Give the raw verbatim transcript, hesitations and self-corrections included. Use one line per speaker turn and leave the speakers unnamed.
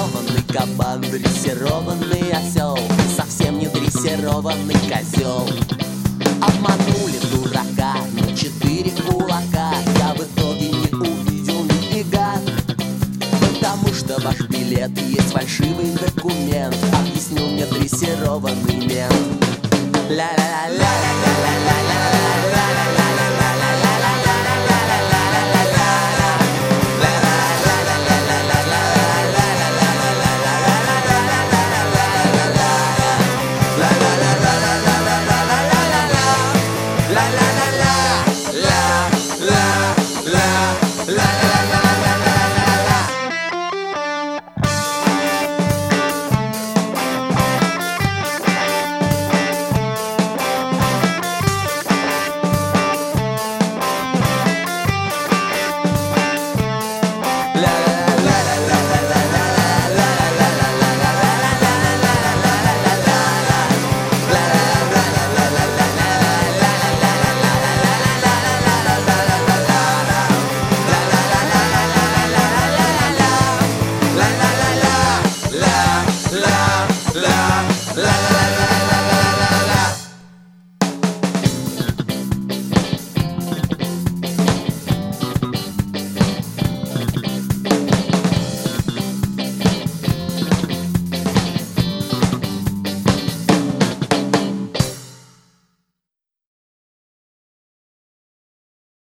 Дрессированный кабан, дрессированный осел, совсем не дрессированный козел. Обманули дурака на четыре кулака, я в итоге не увидел нифига. Потому что ваш билет есть фальшивый документ, объяснил мне дрессированный мент. Ля-ля-ля-ля-ля-ля-ля.